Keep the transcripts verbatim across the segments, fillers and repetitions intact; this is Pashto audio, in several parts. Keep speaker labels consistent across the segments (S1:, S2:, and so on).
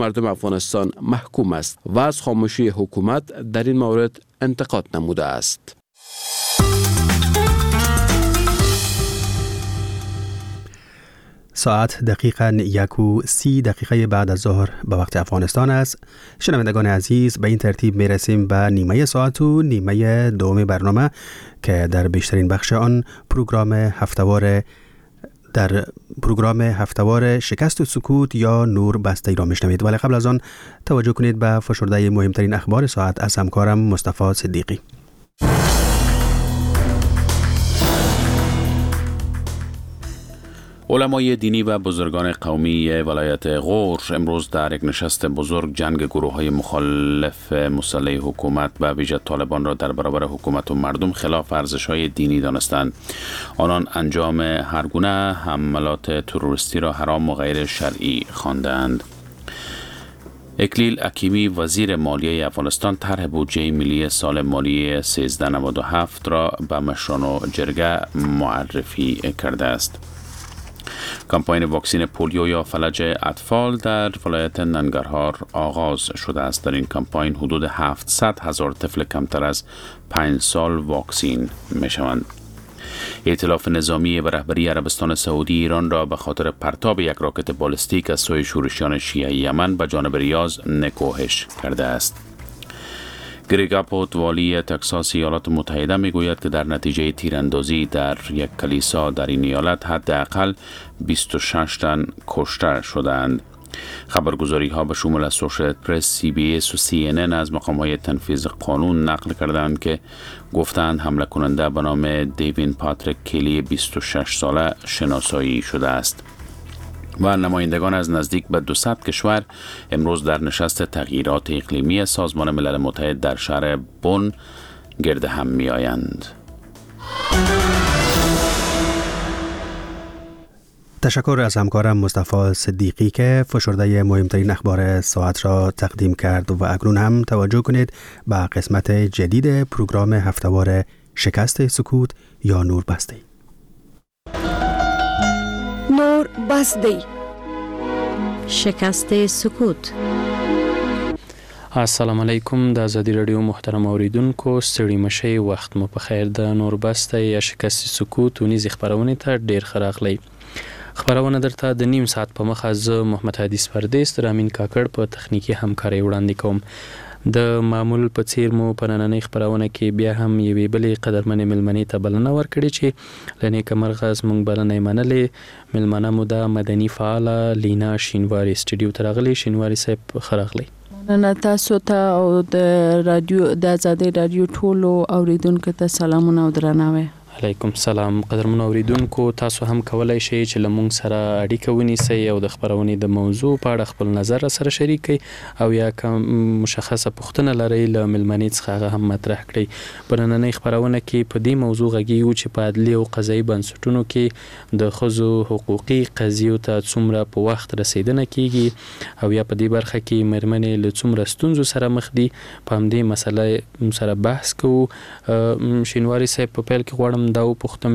S1: مردم افغانستان محکوم است و از خاموشی حکومت در این مورد انتقاد نموده است.
S2: ساعت دقیقاً یک و سی دقیقه بعد از ظهر به وقت افغانستان است. شنوندگان عزیز، به این ترتیب می رسیم به نیمه ساعت و نیمه دوم برنامه که در بیشترین بخش آن پروگرام هفتهوار در پروگرام هفتهوار شکست و سکوت یا نور بسته را میشنوید. ولی قبل از آن توجه کنید به فشرده مهمترین اخبار ساعت از همکارم مصطفی صدیقی.
S3: علمای دینی و بزرگان قومی ولایت غور امروز در یک نشست بزرگ جنگ گروه‌های مخالف مسلح حکومت و ویژه طالبان را در برابر حکومت و مردم خلاف ارزش‌های دینی دانستند. آنان انجام هر گونه حملات تروریستی را حرام و غیر شرعی خواندند. اکلیل حکیمی وزیر مالیه افغانستان طرح بودجه ملی سال مالی سیزده نود و هفت را به مشران و جرگه معرفی کرده است. کمپاین واکسین پولیو یا فلج اطفال در ولایت ننگرهار آغاز شده است. در این کمپاین حدود هفتصد هزار طفل کمتر از پنج سال واکسین می شوند. ائتلاف نظامی و رهبری عربستان سعودی ایران را به خاطر پرتاب یک راکت بالستیک از سوی شورشیان شیعه یمن به جانب ریاض نکوهش کرده است. گریگ اپوت والی تگزاس ایالات متحده میگوید که در نتیجه تیراندازی در یک کلیسا در این ایالت حداقل بیست و شش تن کشته شدند. خبرگزاری ها به شمول اسوسییتد پرس، سی بی اس و سی ان ان از مقام های تنفیذ قانون نقل کردند که گفتند حمله کننده به نام دیوین پاتریک کلی بیست و شش ساله شناسایی شده است. و نمایندگان از نزدیک به دویست کشور امروز در نشست تغییرات اقلیمی سازمان ملل متحد در شهر بن گرد هم می آیند.
S2: تشکر از همکارم مصطفی صدیقی که فشرده مهمترین اخبار ساعت را تقدیم کرد و اکنون هم توجه کنید به قسمت جدید پروگرام هفتهوار شکست سکوت یا نور بسته.
S4: نور بسته
S5: شکست سکوت.
S6: السلام علیکم. د آزادی رادیو محترم اوریدونکو، ستړي مشئ، وخت مو په خیر. د نور بسته یا شکست سکوت ونیزې خبرونه ته ډیر ښه راغلی. خبرونه درته د نیم ساعت په مخه زه محمد حدیث پردیس تر امین کاکړ په تخنیکی همکاري وړاندې کوم. د معمول په څیر مو په نننۍ خبرونه کې بیا هم یوې بلې قدرمنې ملمنې ته بلنه ورکړې چې لنې کمرغه زموږ بلنه یې منلې. ملمنه مو د مدني فعاله لینا شینواري سټوډیو ته راغلې. شینواري صاحب ښه راغلی.
S4: نن تاسو ته او د رادیو د آزادۍ رادیو ټولو اوریدونکو ته سلامونه او درناوی.
S6: علیکم سلام. قدرمنو اوریدونکو، تاسو هم کولای شئ چې لمونږ سره اړیکه ونیسئ او د خبرونې د موضوع په اړه خپل نظر سره شریک کړئ او یا کوم مشخصه پوښتنه لرئ له ملمنې څخه هغه هم مطرح کړئ. په نننۍ خبرونه کې په دې موضوع غږیږو چې په عدلي او قضایي بنسټونو کې د ښځو حقوقي قضیو ته څومره په وخت رسیدنه کیږي او یا په دې برخه کې مېرمنې له څومره ستونزو سره مخ دي. په همدې مسله سره بحث کوو. شینواري صاحب په پیل کې غواړم دا وپوښتم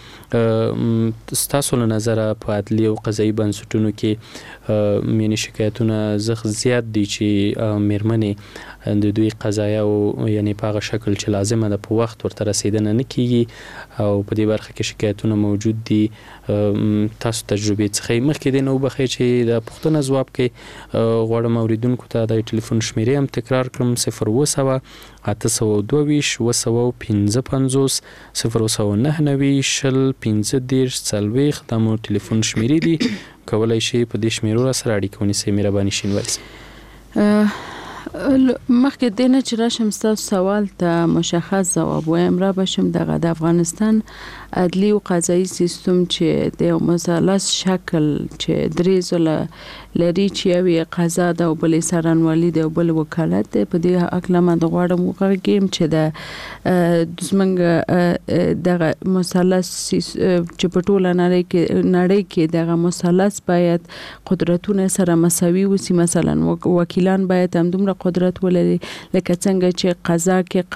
S6: چې ستاسو له نظره په عدلي او قضایي بنسټونو کې مینې شکایتونه زغ زیات دي چې مېرمنې د دوی قضایا او یعنی په هغه شکل چې لازمه ده په وخت ورته رسیدنه نه کیږي او په دې برخه کې شکایتونه موجود دي. تاسو تجربه څخه مخکې دی نو بخې چې د پوښتنه ځواب کې غواړم اوریدونکو ته د ټلیفون شمیرې هم تکرار کړم: صفر اووه سوه اته سوه دوه ویشت اووه سوه پنځه پنځوس صفر اووه سوه نهه نوي شل پنځه دېرش څلوېښت دا مو ټلیفون شمیرې دي. کولی شئ په دې شمیرو را سره اړیکه ونیسئ. مهرباني شینواري.
S4: مخکې دینه چې راشم ستاسو سوال ته مشخص ځواب وایم، را بشم دغه د افغانستان عدلی او قضایي سیستم چې د مثلث شکل چې درې ځله لري چې یو قضا د او بل څارنوالي د او بل وکالت دی. په دې اکله ما د غواړم وغږیم چې د زمنګ دغه مثلث چې په ټوله نړۍ کې نړۍ کې دغه مثلث باید قدرتونه سره مساوي وسی. مثلا وکیلان باید هم دومره قدرت ولري لکه څنګه چې قضا کې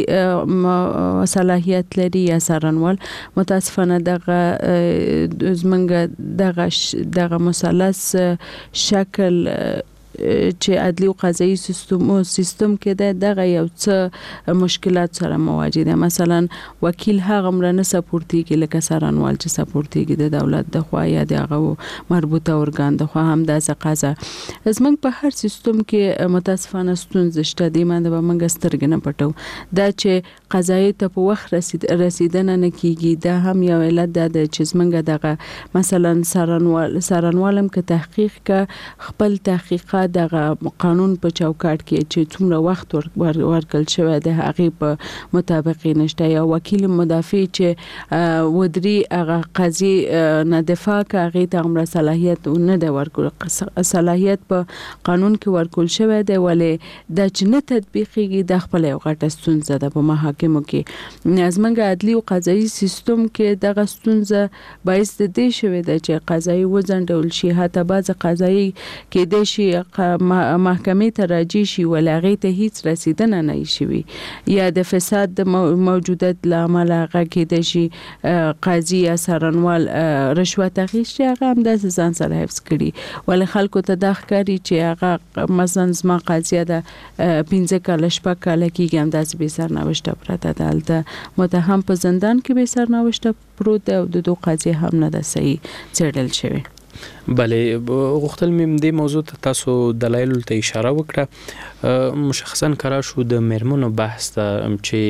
S4: قاضي صلاحیت لري یا څارنوال. متاسفانه دغه زمنګ دغه دغه مثلث شکل چې عدلي او قضایي سیستم او سیستم کې دغه یو څه مشکلات سره مواجه دي. مثلا وکیل هغه مرنه سپورټيږي لکه سرانوال چې سپورټيږي د دولت د خوا یا د هغه مربوطه ارګان د خوا هم د ځقازه زمنګ په هر سیستم کې متاسفانه ستونزې شته دي. باندې به موږ سترګې نه پټو دا چې قضایي ته په وخت رسید رسیدنه نه کیږي. دا هم یو علت ده چې زمنګ دغه مثلا سرانوال سرانوالم کې تحقیق کا خپل تحقیقات دغه قانون په چوکاټ کې چې څومره وخت ورکړل شوی د هغه په مطابق نشته. یا وکیل مدافع چې ودري هغه قاضي نه دفاع کوي ته عمر صلاحیت نه د ورکول صلاحیت په قانون کې ورکول شوی دی ولې د چنه تطبیقي د خپل یو غټه ستونزه ده په محاکمو کې. ازمنګ عدلي او قضایي سیستم کې دغه ستونزه باعث د دې شوی دی چې قضایي وزندول شي حتی بعض قضایي کې د شي محکمې ته راځي شي ولغه ته هیڅ رسیدنه نه شي یا د فساد د موجودیت لامل هغه کې د شي قاضي یا سرانوال رشوت اخیستي هغه هم د ځان سره حفظ کړي ول خلکو ته د ښکاری چې هغه مثلا زما قاضي د پنځه کال شپه کال کې هم د به سرنوشت پرته دالته متهم په زندان کې به سرنوشت پروت او د دوه قاضي هم نه د صحیح څېړل شوی.
S6: بله غوښتل مې د موضوع ته تاسو دلایل ته اشاره وکړه. مشخصا کرا شو د میرمنو بحث ته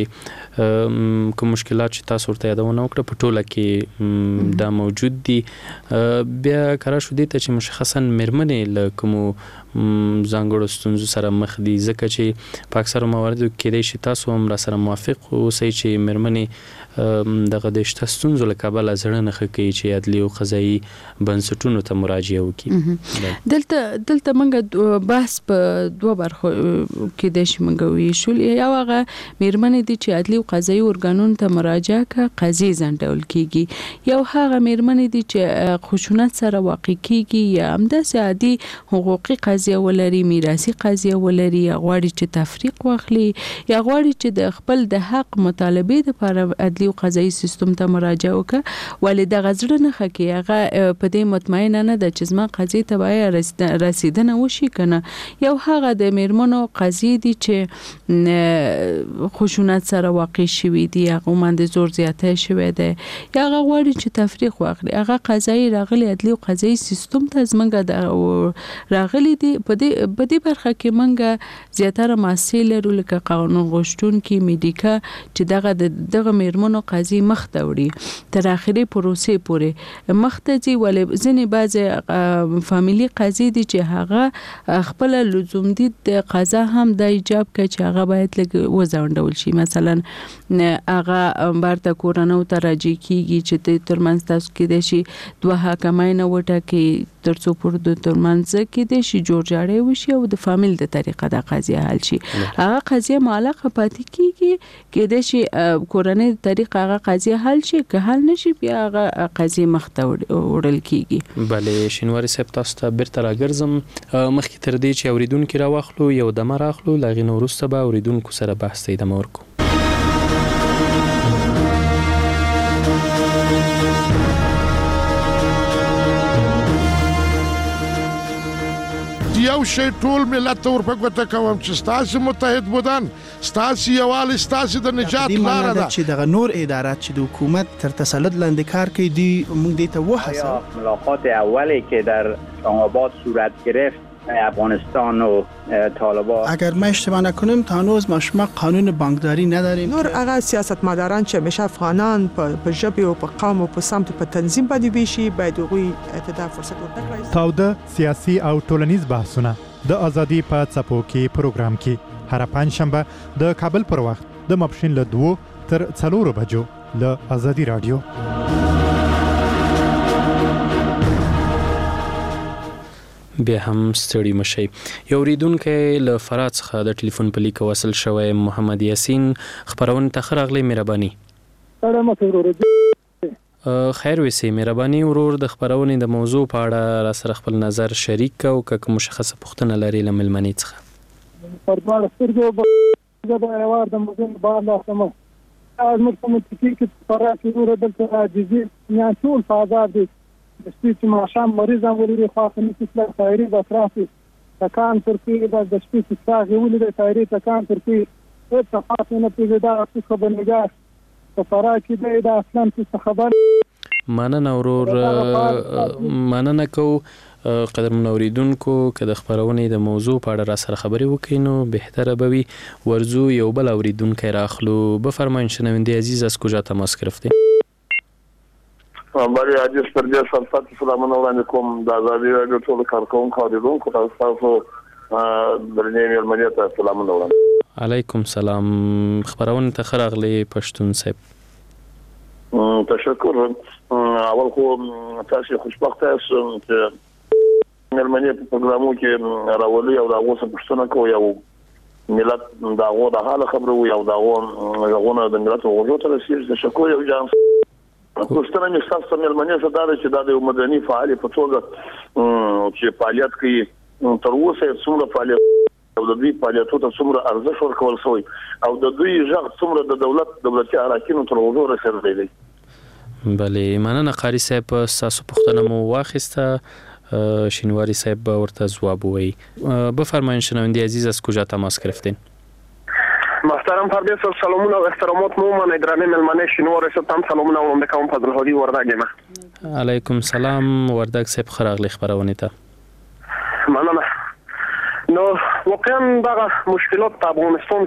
S6: چې کوم مشکلات چې تاسو ورته یادونه وکړه په ټوله کې دا موجود دي. بیا کرا شو دي ته چې مشخصا میرمنې له کوم ځانګړو ستونزو سره مخ دي ځکه چې په اکثر مواردو کې د شي تاسو هم را سره موافق اوسئ چې میرمنې دغه د شته ستونزو له کبله زړه نه کوي چې عدلي او قضایي بنسټونو ته مراجعه وکړي.
S4: دلته دلته موږ بحث په دوه برخو کې د شي موږ ویشول. یو هغه میرمنې دي چې عدلي او قضایي ارګانونو ته مراجعه کوي قضیې ځنډول کیږي. یو هغه میرمنې دي چې خشونت سره واقع کیږي یا همداسې عادي حقوقي قضیه ولري میراثي قضیه ولري یا غواړي چې تفریق واخلي یا غواړي چې د خپل د حق مطالبه لپاره عدلي او قضایي سیستم ته مراجعه وکړي ولې د غزړه نه خکې هغه په دې مطمئن نه ده چې زما قضیه ته باید رسیدنه وشي کنه. یو هغه د میرمنو قضیه دي چې خشونت سره واقع شوی دي هغه باندې زور زیاته شوی دی یا هغه غواړي چې تفریق واخلي هغه قضایي راغلي عدلي او قضایي سیستم ته زمونږ د راغلي دي. په دې په دې برخه کې مونږ زیاتره محصل لرو لکه قانون غوښتونکي میډیکا چې دغه دغه میرمنو قضیه مخ ته وړي تر اخري پروسې پورې مخ ته ځي ولې ځینې بعض فامیلی قضیه دي چې هغه خپل لزوم دي د قضا هم د ایجاب کوي چې هغه باید لږ وځوندول شي. مثلا هغه برته کورنو ته راځي کیږي چې د ترمنځ تاسو کې د شي دوه حکماینه وټاکي ترڅو پر د ترمنځ کې د شي جوړ جاړی وشي او د فامیل د طریقه د قضیه حل شي. هغه قضیه معلقه پاتې کیږي کې د شي کورنۍ د طریقه هغه قضیه حل شي که حل نشي بیا هغه قضیه مخ ته وړل کیږي.
S6: بله شینواری صاحب تاسو ته بیرته راګرځم مخکې تر دې چې اوریدونکو راواخلو یو دمه راخلو لاغې نو وروسته به اوریدونکو سره بحث ته ادامه ورکړو.
S5: یو شی ټول ملت ور په ګوته کوم چې ستاسو متحد بودن ستاسو یوال ستاسو د نجات لار ده
S7: چې دغه نور ادارات چې د حکومت تر تسلط لاندې کار کوي دی موږ دې ته وحسه.
S8: ملاقات اولی که در اسلام‌آباد صورت گرفت افغانستان و طالبان
S7: اگر ما اشتباه نکنیم تا هنوز ما شما قانون بانکداری نداریم.
S9: نور هغه سیاستمداران چې همیشه افغانان په ژبه او په قوم او په سمت په تنظیم باندې ویشي باید هغوی ته فرصت ورکړي.
S10: تاوده سیاسي او ټولنیز بحثونه د ازادي په څپو کې پروګرام کې هر پنځشنبه د کابل پر وخت د ماپښین له دوه تر څلورو بجو له ازادي رادیو.
S6: بیا هم ستړي مشي. یو اوریدونکی له فرات څخه د ټلیفون په لیک وصل شوی محمد یاسین خبرونه ته خراغلی مهرباني. خیر وسی مهرباني ورور د خبرونه د موضوع په اړه را سره خپل نظر شریک او که مشخصه پوښتنه لري لمل منی څخه.
S11: پربار سترګو د ایوار د موضوع په اړه سم از متفقین چې فرات ورور د عاجزي نه ټول فاضل دي. سپیڅ ما شام مریض هم ولري خاصه نسبت خیری د افراطي تکان پر کې د شپې څاغي ولې د تایری تکان پر کې هیڅ خاص نه پیږي دا څه خبرنګار په فرا کې دا اصلا څه خبر
S6: مننه ورور مننه کو قدر منوریدونکو که د خبرونې د موضوع په اړه را سره خبرې وکړي نو بهتره به وي. ورزو یو بل اوریدونکی راخلو. بفرمایید شنونده عزیز از کجا تماس گرفتید؟
S12: بله عزیز پردیس فرصت سلامونه وړاندې کوم د ازادي راډیو ټول کارکونکو اوریدونکو تاسو درنې مېلمنې ته سلامونه وړاندې.
S6: علیکم سلام. خبرونه ته ښه راغلی پښتون صاحب.
S12: تشکر. اول خو تاسو خوشبخته یاست چې مېلمنې په پروګرامو کې راولي او دا اوسه پښتنه کوي او ملت دا غو د حال خبرو او دا غو غوونه د ملت غوږو ته رسیږي. تشکر یو جام پښتنه مې تاسو مېلمنې سره دا چې دا د مدني فعال په توګه چې فعالیت کوي تر اوسه څومره فعالیت او د دوی فعالیتونو ته څومره ارزښت ورکول شوی او د دوی ژغ څومره د دولت دولتي اراکینو تر غوږو رسیدلی دی.
S6: بله مننه قاری صاحب. تاسو پښتنه مو واخیسته. شینواری صاحب ورته جواب وی. بفرمایید شنونده عزیز از کجا تماس گرفتین؟
S13: محترم پردیس سلامونه و احترامات مو من ادرانه ملمنه شینواری صاحب تام سلامونه و مملکم فضل هادی وردگ ما.
S6: علیکم سلام وردگ صاحب خراغلی خبرونه تا.
S13: مننه. نو واقعا دا مشکلات په افغانستان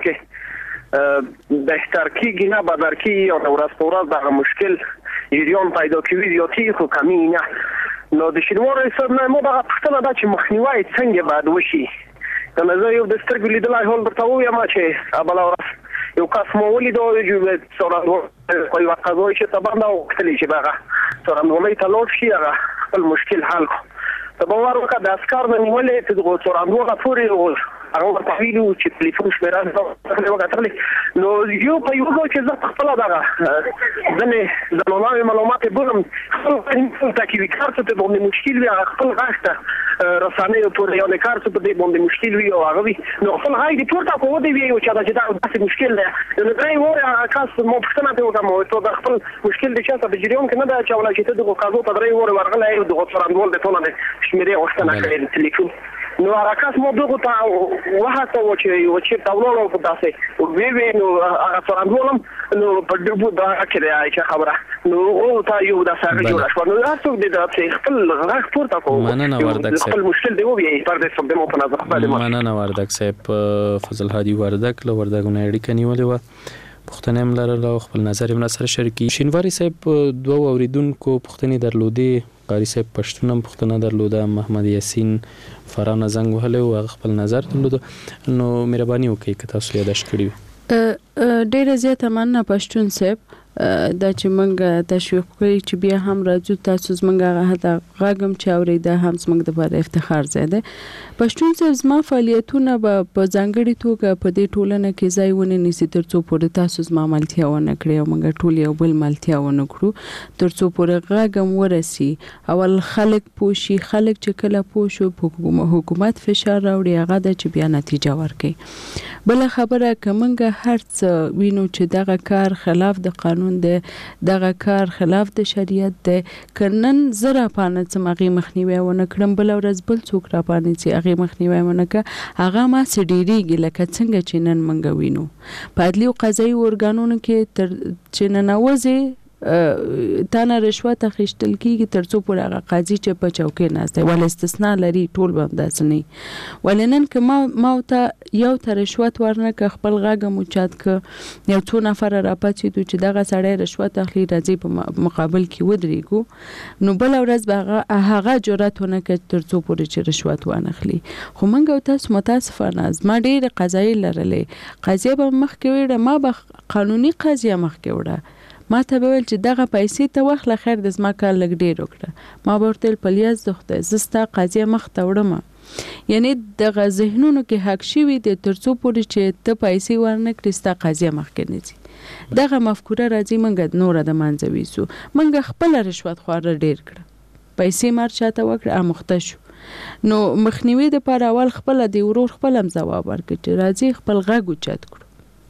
S13: کې بهتر کیږي نه بدتر کیږي او ورځ په ورځ دا مشکل ایریان پیدا کوي یا تی خو کمی نه. نو د شینواری صاحب نه مو دا پښتنه دا چې مخنیوي څنګه باید وشي. کنه زه یو د سترګې لیدلای هول درته وایم چې ابل اورس یو کس مو ولیدو چې څوران کوي وقایي چې تبانه او کلی چې باغه څوران ولې ته لوټ شي هغه خپل مشکل حل کو. ته باور وکړه د اسکار د نیولې ته د څوران دوه پورې هغه په ویلو چې ټلیفون شمیران ته وکړل نو یو په یو چې زه خپل دغه ځنه زمونږه معلومات بولم خپل تاکي کارت ته باندې مشکل وي خپل غاښته رسانه پورې یو کارت په دې باندې مشکل وي او هغه وي نو خپل غاښ دې پورته کوو دی وي چې دا داسې مشکل دی نو درې وره کاس مو پښتنه ته وکړم ته د خپل مشکل د چاته د جریان کې نه دا چې ولا چې ته دغه کاغذ په درې وره ورغلې دغه څرندول د ټولنه شمیرې وختنه کړې د ټلیفون نو راکاس مو دغه ته وهاته و چې و چې تاولو په داسې وی وی نو هغه څرندولم نو په دغه دا کړی چې خبره نو او تا یو د سره جوړ شو نو تاسو د دې خپل غږ پورته کوو
S6: مننه وردک صاحب
S13: خپل مشکل دی وی پر دې سم دمو په نظر خپل
S6: مننه وردک صاحب. فضل هادي وردک له وردګونه اړیکه نیولې و پښتنه هم لرله خپل نظر یې سره شریکي. شینواری صاحب دوه اوریدونکو پښتني درلودې قاری صاحب پښتون هم پښتنه درلوده محمد یاسین فرانه زنګ وهله او خپل نظر درلوده نو مهرباني وکړئ که تاسو یاداش کړی
S4: ډیره زیاته مننه پښتون صاحب دا چې موږ تشویق کوي چې بیا هم راځو تاسو زمونږ هغه غاګم چې اورېده هم زمونږ لپاره افتخار زیاده. پښتون صاحب زما فعالیتونه به په ځانګړي توګه په دې ټولنه کې ځای ونه نیسي ترڅو پورې تاسو زما ملتیا ونه کړئ او موږ ټول یو بل ملتیا ونه کړو ترڅو پورې غاګم ورسي. اول خلک پوښي خلک چې کله پوښو حکومت فشار راوړي هغه د چې بیا نتیجه ورکړي. بل خبره کومه هر څه وینو چې دغه کار خلاف د قانون د دغه کار خلاف د شریعت د کنن زرا پانه سمغي مخنیوي ونه کړم بل ورځ بل څوک را پانه چې هغه مخنیوي ونه ک هغه ما سډيريږي لکه څنګه چې نن منګ وینو په عدلي او قضایي ارګانونو کې تر چې ننوځي تانه رشوت اخیستل کیږي ترڅو پر هغه قاضي چې په چوکۍ ناشته ول استثناء لري ټول به داس نه ولنن ک ما ماوته یو تر رشوت ورنه ک خپل غاګه موچات ک یو څو نفر را پاتې چې دغه سړی رشوت اخلي راځي په مقابل کې ودرېګو نو بل ورځ به هغه جرأتونه ک ترڅو پر چې رشوت وانخلي. خو منګو تاسو متاسفانه ما ډېر قضایي لرلې قضیه به مخ کې وړه ما به قانوني قضیه مخ کې وړه ما ته ویل چې دغه پیسې ته واخله خیر د زما کار لګ ډیر وکړه ما ورته پلیاز دخته زستا قضیه مخ ته وړم یعنی دغه ذهنونو کې حق شي وي د ترڅو پورې چې ته پیسې ورنه کړې ستا قضیه مخ کې نه ځي دغه مفکوره راځي منګ نور د منځوي سو منګ خپل رشوت خور ډیر کړه پیسې مار چاته وکړه امخته شو نو مخنیوي د پر اول خپل دی ورور خپل هم جواب ورکړي راځي خپل غږ اوچت کړو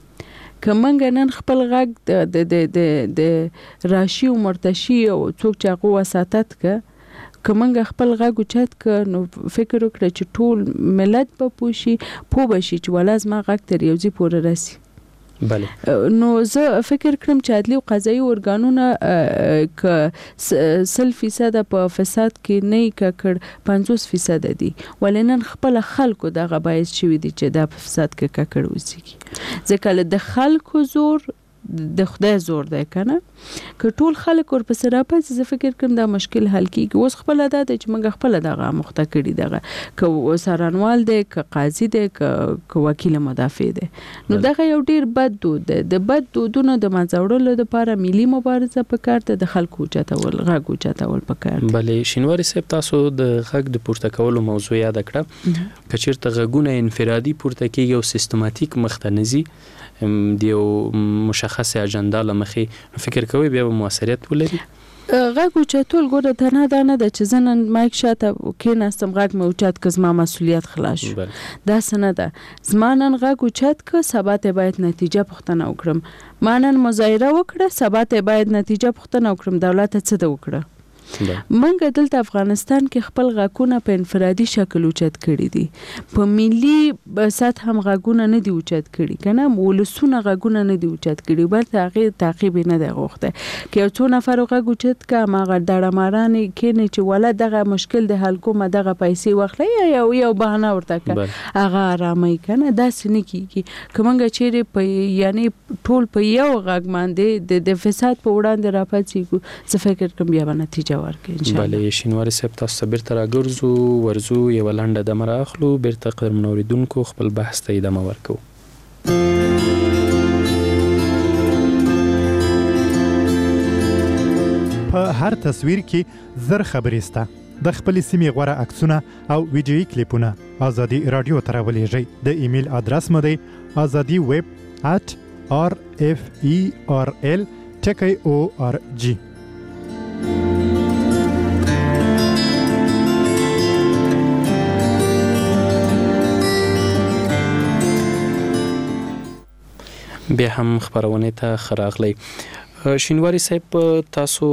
S4: کمنګ نن خپل غږ د د د د راشي او مرتشي او څوک چې هغه وساتت ک کومنګ خپل غږ اوچت ک نو فکر وکړه چې ټول ملت به پوشي پوه بشي چې ولازم غږ تر یو ځای پورې راسي.
S6: بله
S4: نو زه فکر کړم چې عدلي او قضایي ارګانونه ک سل فیصد په فساد کې نه ککړ پنځوس فیصد دي ولنن خپل خلکو دغه باعث شوی دي چې د فساد کې ککړ وځي ځکه د خلکو زور د خدای زور دی کنه که ټول خلک ور پسې راپځي زه فکر کوم دا مشکل حل کیږي. اوس خپل ادا د چې موږ خپل دغه مخته کړی دغه که سارنوال دی که قاضي دی که وکیل مدافع دی نو دغه یو ډیر بد دود دی. د بد دودونو د منځوړلو لپاره ملي مبارزه پکار ده، د خلکو چتاول غږ چتاول پکار.
S6: بله شینواری صاحب تاسو د غږ د پورته کولو موضوع یاد کړه که چیرته غږونه انفرادي پورته کیږي او سیستماتیک مختنزي دیو مشخص اجندا لمخې فکر کوي بیا موثریت ولري.
S4: غږ اوچتول ګوره ته نه دا نه ده چې زه نن مایک شاته کېناستم غږ مې اوچت که زما مسؤلیت خلاص شو داسې نه ده. زما نن غږ اوچت که سبا ته باید نتیجه پوښتنه وکړم، ما نن مظاهره وکړه سبا ته باید نتیجه پوښتنه وکړم دولت څه ده وکړه. منګه دلته افغانستان کې خپل غږونه په انفرادي شکل اوچت کړي دي، په ملي سطح هم غږونه نه دي اوچت کړي کنه ولسونه غږونه نه دي اوچت کړي بل تغییر تعقیب نه دی غوښته کې یو څو نفر غږ اوچت کا ما غړډړه مارانه کې نه چې ولا دغه مشکل د حل کومه دغه پیسې واخلې یو یو بهانه ورته کا هغه آرامي کنه داسې نه کیږي کومنګ چیرې په یعنی ټول په یو غږ باندې د فساد په وړاندې راپاتې څه فکر کوم بیا نتیجه
S6: بله شینواری صاحب تاسو بیرته راګرځو ورزو یو لنډه دمه راخلو بیرته قدرمنو اوریدونکو خپل بحث ته ادامه ورکوو.
S10: په هر تصویر کې زر خبرې سته. د خپلې سیمې غوره عکسونه او ویډیویي کلیپونه ازادي رادیو ته راولېږئ. د ایمیل ادرس مو دی ازادي ویب ات آر اف ای آر ال ټکی او آر جی.
S6: بیا هم خبرونه ته خراغلی. شینواری صاحب تاسو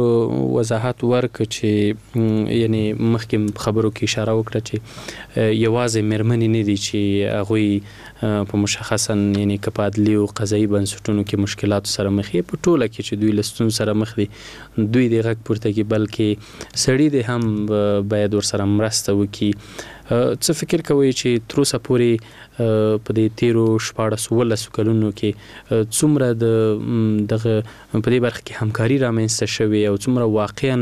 S6: وضاحت ورک چې یعنی مخکې خبرو کې اشاره وکړه چې یوازې مرمنې نه دي چې هغوی په مشخصا یعنی که په عدلي او قضایي بنسټونو کې مشکلاتو سره مخ یې په ټوله کې چې دوی له ستونزو سره مخ دي دوی د غږ پورته کوي بلکې سړي دې هم باید ورسره مرسته وکړي. څه فکر کوئ چې تر اوسه پورې په دې تیرو شپاړسو ولسو کلونو کې څومره د دغه په دې برخه کې همکاري رامنځته شوې او څومره واقعا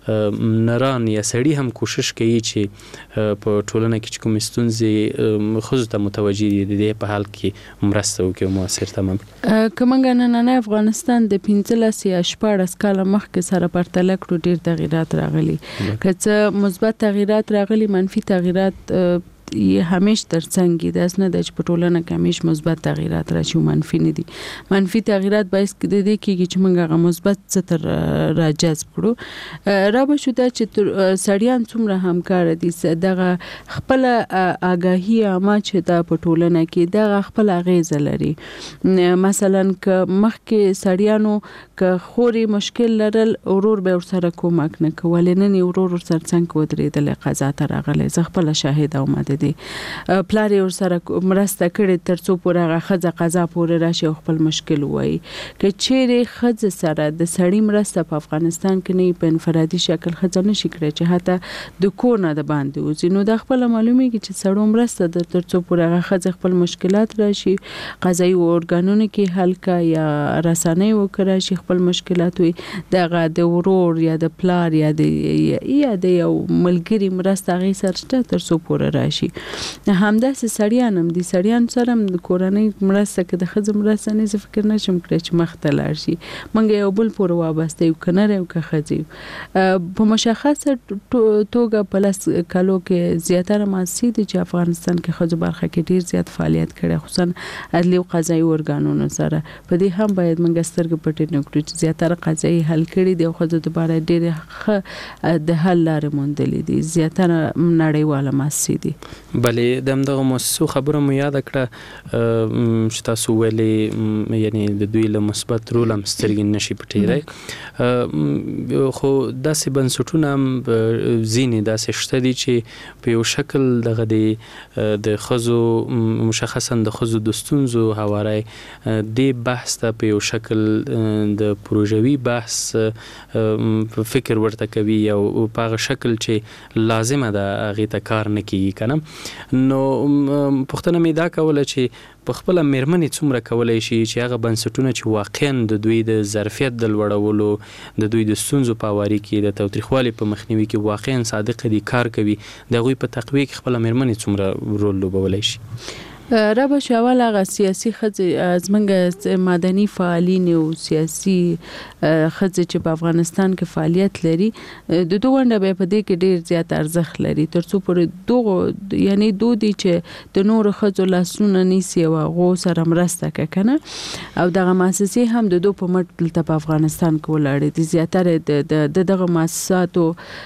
S6: نران یا سړي هم کوشش کوي چې په ټولنه کې چې کوم ستونزې ښځو ته متوجه دي د دې په حال کې مرسته وکړي او مؤثر تمام کړي.
S4: که موږ نننی افغانستان د پنځلس یا شپاړس کاله مخکې سره پرتله کړو ډېر تغیرات راغلي، که څه مثبت تغیرات راغلي منفي تغیرات یې همیش ترڅنګ دي. داس نه د په ټولنه کې همیش مثبت تغیرات راشي او منفي نه دي. منفي تغیرات باعث کېدی دي چې موږ هغه مثبت څه تر راجذب کړو. را به شو دا چې سړیان څومره همکار دي دغه خپل آگاهي عامه چې دا په ټولنه کې دغه خپل اغیزه لري. مثلا که مخکې سړیانو که خوري مشکل لرل ورور به ورسره کومک نه کول نه نه ورور ورسره څنګه ودرېدل قضا ته راغلی زه خپل شاهد او ماده دي پلار یې ورسره مرسته کړې تر څو پورې هغه ښځه قضا پورې راشي او خپل مشکل ووایي. که چیرې ښځه سره د سړي مرسته په افغانستان کې نه په انفرادي شکل ښځه نشي کړی چې حتی د کور نه د باندې وځي نو دا خپله معلومیږي چې سړو مرسته ده تر څو پورې هغه ښځه خپل مشکلات راشي قضایي ارګانونو کې حل کا یا رسنۍ وکړه شي خپل مشکلات وي دغه د ورور یا د پلار یا د یا د یو ملګري مرسته هغې سره شته تر څو پورې راشي. همداسې سړیان هم دي سړیان سره هم د کورنۍ مرسته که د ښځو مرسته نه زه فکر نه شم کړی چې مخ ته لاړ شي. موږ یو بل پورې وابسته یو که نر یو که ښځه یو په مشخصه توګه په لس کالو کې زیاتره محاسې دي چې افغانستان کې ښځو برخه کې ډېر زیات فعالیت کړی خصوصا عدلي او قضایي ارګانونو سره. په دې هم باید موږ سترګې پټې نه کړو چې زیاتره قضایي حل کړي دي او ښځو دپاره ډېرې ښه د حل لارې موندلې دي زیاتره نړیواله محاسې دي.
S6: بلې د همدغه مؤسسو خبره مو یاد کړه چې تاسو ویلې یعنی د دوی له مثبت رول هم سترګې نشي پټېدای، خو داسې بنسټونه هم ځینې داسې شته دي چې په یو شکل دغه د ښځو مشخصا د ښځو د ستونزو هواری دې بحث ته په یو شکل د پروژوي بحث فکر ورته کوي او په هغه شکل چې لازمه ده هغې ته کار نه کیږي که نه. نو پوښتنه مې دا کوله چې په خپله مېرمنې څومره کولی شي چې هغه بنسټونه چې واقعا د دوی د ظرفیت د لوړولو د دوی د ستونزو په هواري کې د تاوتریخوالي په مخنیوي کې واقعا صادقه دي کار کوي، د هغوی په تقویه کې خپله مېرمنې څومره رول لوبولی شي؟
S4: رابه شاول هغه سیاسي ښځې زموږ مدني فعالین او سیاسي ښځې چې په افغانستان کې فعالیت لري د دوه ونډه به په دې کې ډیر زیات ارزښت لري تر څو پورې دوه یعنی دوه دي چې د نور ښځو لاسونه نیسي او هغو سره مرسته کوي که نه، او دغه مؤسسې هم د دوه په مټ دلته په افغانستان کې ولاړې دي. زیاتره د دغه مؤسساتو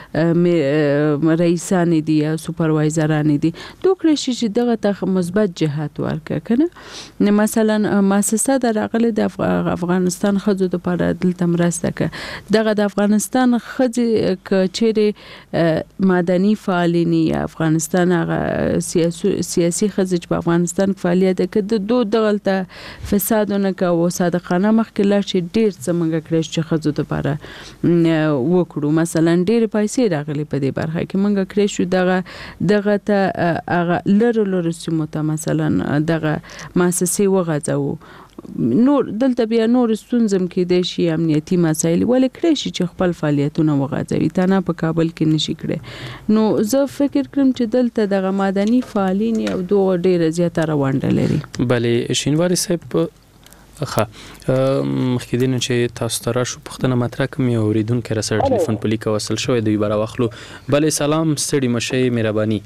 S4: رئیسانې دي یا سوپروایزرانې دي. دوه کړی شي چې دغه ته مثبت جهت ورکه کنه، مثلا مؤسسه د راغله د افغانستان ښځو لپاره دلته مرسته کوي. دغه د افغانستان ښځې ک چیرې مدني فعالین یا افغانستان هغه سیاسي سیاسي ښځې چې په افغانستان کې فعالیت کوي د دوه دغه فسادونه کوي او صادقانه مخکې لاړ شي ډیر څه موږ کړی چې ښځو لپاره وکړو. مثلا ډیر پیسې راغلي په دې برخه کې موږ کړی شو دغه دغه ته هغه لرو لرو سیمو ته مثلا دغه مؤسسې وغځوو. نور دلته بیا نور ستونزم کې دی شي امنیتي مسایل ولې کړی شي چې خپل فعالیتونه وغځوي تنه په کابل کې نشي کړی. نو زه فکر کوم چې دلته دغه مدني فعالین او دوه ډیره زیاته روانډه لري.
S6: بلې شینواري صاحب ښه مخکې دی نه چې تاسو ته راشو پوښتنه مطرح کوم یو اورېدونکی راسره ټلیفون په لیکه وصل شوی دی به راواخلو. بلې سلام ستړي مشئ مهرباني.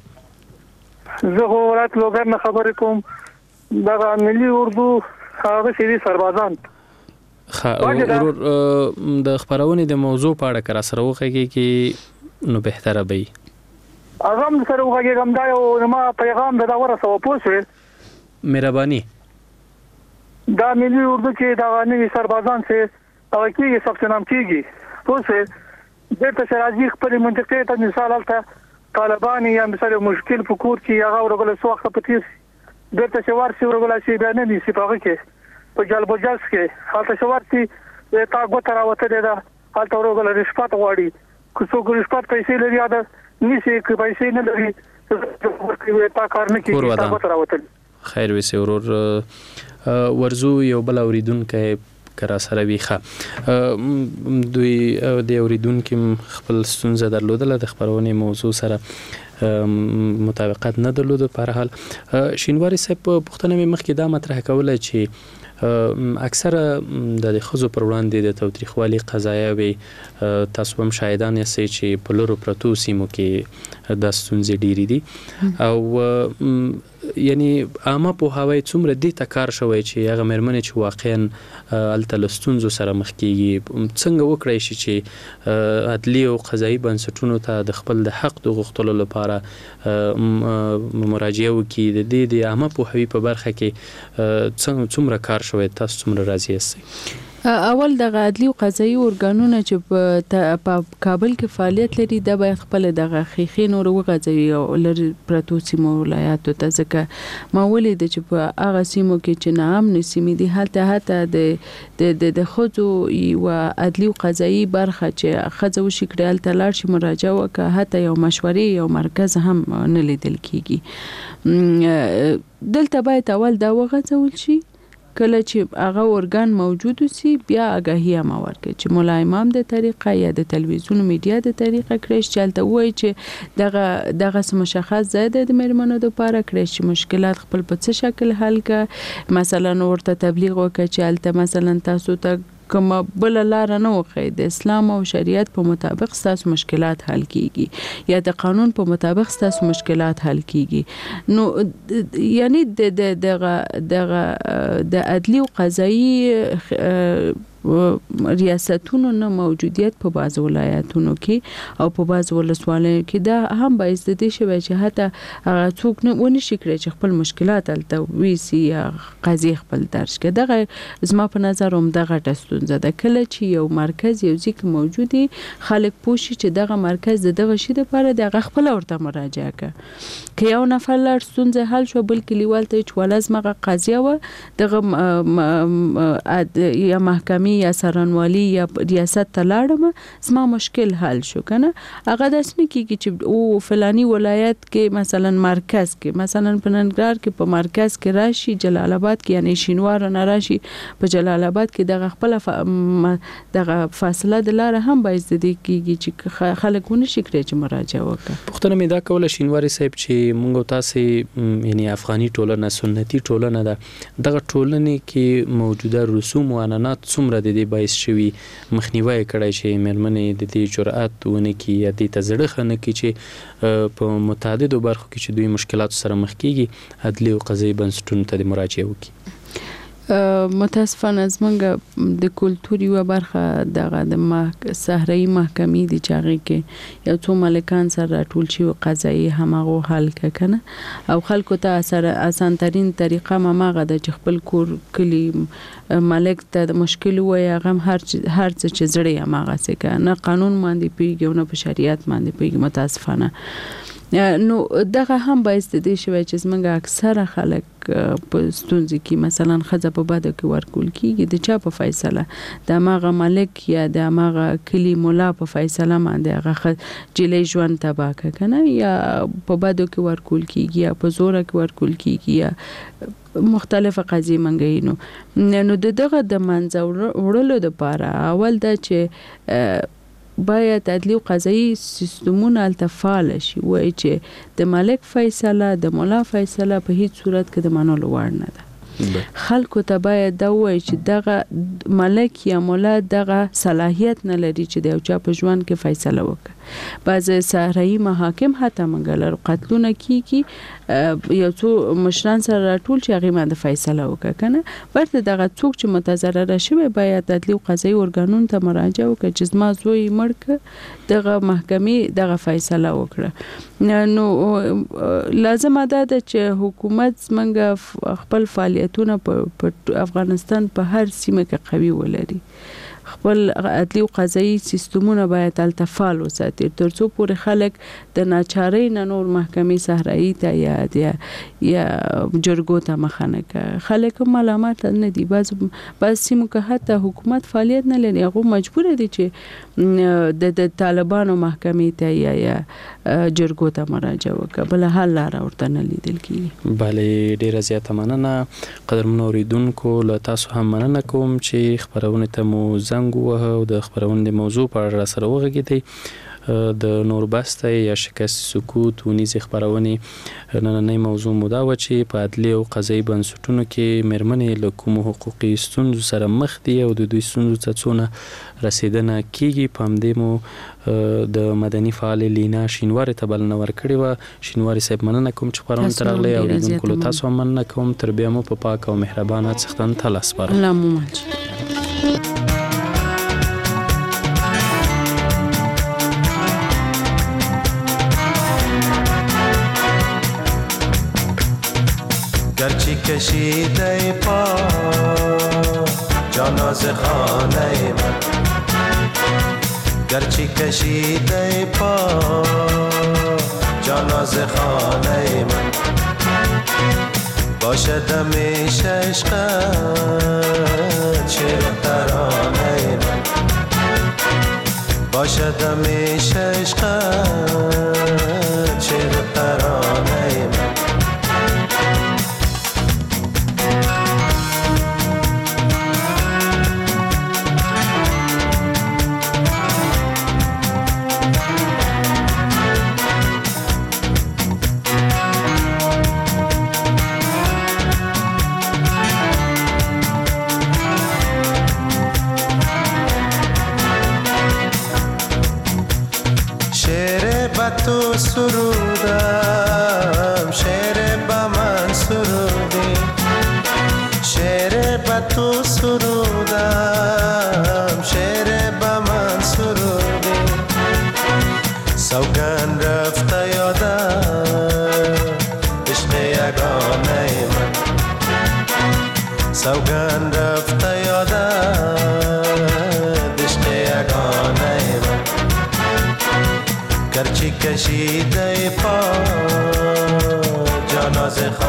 S11: زه خو ولایت لوګر نه خبرې کوم دغه ملي اردو هغه سری سربازان
S6: ښه ورور د خپرونې د موضوع په اړه که راسره وغږېږي کې نو بهتره به وي.
S11: هغه هم سره وغږېږم دا یو ما پیغام د دا ورسوه پوه شوې
S6: مهرباني.
S11: دا ملي اردو کې دغه نوي سربازان چې هغه کېږي ثبت نام کېږي پوه شوې بېرته چې راځي خپلې منطقې ته مثال هلته طالبان یا مثلا مشکل په کور کې هغه ورغله څو وخت په تیر بیرته چې ورسي ورغله چې بیا نه نیسي په هغه کې په جلبوجس کې هلته چې ورسي تا ګوته راوتلې ده هلته ورغله رشوت غواړي که څوک رشوت پیسې لري یا ده نیسي که پیسې نه لري تا کار نه کوي تا ګوته راوتلې.
S6: خیر وسې ورور ورزو یو بل اورېدونکی کرا سره ویخه دوی د اوریدونکو خپل ستونزه درلودله د خبرونې موضوع سره مطابقت نه درلوده. په هر حال شینواري صاحب پوښتنه مې مخکې دا مطرح کوله چې اکثره د ښځو پر وړاندې د تاوتریخوالي قضایاوې تاسو هم شاهدان یاستئ چې په لرو پرتو سیمو کې دا ستونزې ډېرې دي او یعنی عامه پوهاوی څومره دې ته کار شوی چې هغه مېرمنې چې واقعا هلته له ستونزو سره مخ کېږي څنګه وکړی شي چې عدلي او قضایي بنسټونو ته د خپل د حق د غوښتلو لپاره مراجعه وکړي. د دې د عامه پوهاوي په برخه کې څومره کار شوی تاسو څومره راضي یاستئ؟
S4: اول دغه عدلي او قضایي ارګانونه چې په کابل کې فعالیت لري دا باید خپل دغه خېخې نور وغځوي او لري پرتو سیمو ولایاتو ته ځکه ما ولید چې په هغه سیمو کې چې ناامن سیمې دي هلته حتی د د د ښځو یوه عدلي او قضایي برخه چې ښځه وشي کړي هلته لاړ شي مراجعه وکړه حتی یو مشورې یو مرکز هم نه لیدل کېږي. دلته باید اول دا وغځول شي کله چې هغه ارګان موجود وي بیا آگاهی هم ورکړي چې ملا امام د طریقه یا د تلویزیون میډیا د طریقه کړی چې هلته وایي چې دغه دغه مشخص ځای د مېرمنو دپاره کړی چې مشکلات خپل په څه شکل حل کړه مثلا ورته تبلیغ وکړي چې هلته مثلا تاسو ته کومه بل لار نه وخی د اسلام او شریعت په مطابق ستاسو مشکلات حل کیږي یا د قانون په مطابق ستاسو مشکلات حل کیږي. نو یعنی د دغه دغه د عدلي او قضایي ریاستونو نه موجودیت په بعض ولایتونو کې او په بعض ولسوالیو کې دا هم باعث د دې شوی چې حتی هغه څوک نه ونی شي کړی چې خپل مشکلات الته ویسي یا قضیه خپل درج کړي. دغه زما په نظر هم دغه ټستونزه د کله چې یو مرکز یو ځکه موجودي خلک پوښي چې دغه مرکز دغه شی لپاره دغه خپل ورته مراجعه کوي. که یو نفر لار ستونزه حل شو بل کلیوال ته چې ولازمه قضیه و دغه یا محکمې یا سرانوالي یا ریاست ته لاړم زما مشکل حل شو کنه. هغه داس نه کیږي چې او فلانی ولایت کې مثلا مرکز کې مثلا په ننګرهار کې په مرکز کې راشي جلال آباد کې یعنی شینوار نه راشي په جلال آباد کې دغه خپل دغه فاصله د لار هم باعث دي کیږي چې خلکونه شي کړی چې مراجعه وکړي.
S6: پښتنه مې دا کوله شینواری صاحب چې مونږ تاسو یعنی افغاني ټولنه سنتي ټولنه ده دغه ټولنه کې موجوده رسوم او عنعنات څومره د دې باعث شوي مخنیوي کړای شي مېرمنې د دې جرأت ونه کی یا د تزړه خنه کې چې په متعددو برخو کې چې دوی مشکلات سره مخ کیږي عدلي او قضایي بنسټونو ته مراجعه وکړي.
S4: متاسفانه زمونږ د کلتوري و برخه دغه د صحرایي محکمې د چاغي کې یو څو ملکان سره راټول شي او قضایي همغه حل کنه او خلکو ته سره اسان ترين طریقه ماغه د خپل کور کلی ملک ته د مشکل وي هغه هر هر څه چې زړی ماغه څه کنه قانون باندې پیږي او نه په شریعت باندې پیږي. متاسفانه نو دغه هم باعث دي شوی چې زمونږ اکثره خلک په ستونزې کې مثلا خزه په باده کې ورکول کیږي د چا په فیصله د ماغه ملک یا د ماغه کلی مولا په فیصله باندې هغه جلې ژوند تباہ کنه یا په باده کې ورکول کیږي یا په زور کې ورکول کیږي یا مختلفه قضیې منګینو. نو دغه د منځ وړلو لپاره اول دا چې باید عدلی او قضایي سیستمونه التفاعل شي وای چې د ملک فیصله د مولا فیصله په هیڅ صورت کې د منلو وړ نه ده. خلکو ته باید دا وای چې دغه ملک یا مولا دغه صلاحیت نه لري چې د یو چا په ژوند کې فیصله وکړي. بعض صحرایي محاکم حتی منګلر قتلونه کیږي یو څو مشران سره راټول چې هغه باندې فیصله وکړي کنه ورته دغه څوک چې متضرر شوی باید عدلي او قضایي ارګانونو ته مراجعه وکړي چې زما زوی مړ دغه محکمې دغه فیصله وکړه. نو لازم ده چې حکومت څنګه خپل فعالیتونه په افغانستان په هر سیمه کې قوي ولري. خپل عدلي او قضایي سیستمونه باید التفاعل وساتي ترڅو پورې خلک د ناچارۍ نه نور محکمې صحرایي ته یا یا جرګو ته مخانه کوي. خلک ملامت نه دي بعض بعض سیمو کې حتی حکومت فعالیت نه لري هغه مجبور دي چې د طالبانو محکمې ته یا یا جرګو ته مراجعه وکړي بل حل لار ورته نه لیدل کیږي.
S6: بله ډیره زیاته مننه قدرمن اوریدونکو له تاسو هم مننه کوم چې خبرونه ته مو زنګ وه او د خبرونه موضوع په اړه سره وغږیدئ. د نوربسته یا شکست سکوت ونیز خبرونه نننۍ موضوع مودا و چې په عدلي او قضایي بنسټونو کې مېرمنې له کومو حقوقي ستونزو سره مخ دي او د دوی ستونزو ته څونه رسیدنه کیږي. په همدې مو د مدني فعال لینا شینواری ته بلنه ورکړې وه. شینواری صاحب مننه کوم چې خبرونه ته راغلی او اوریدونکو له تاسو هم مننه کوم. تر بیا مو په پاک او مهربانه څښتن ته لاس سپارم.
S4: الله مو مل.
S14: گرچه کشیده پا جاناز خانه من گرچه کشیده پا جاناز خانه من باشد همیشه عشقت شعر ترانه من باشد همیشه عشقت شعر ترانه من شعر ترانه من سوگند رفته یادت عشق یگانه من گرچه کشیده پا جاناز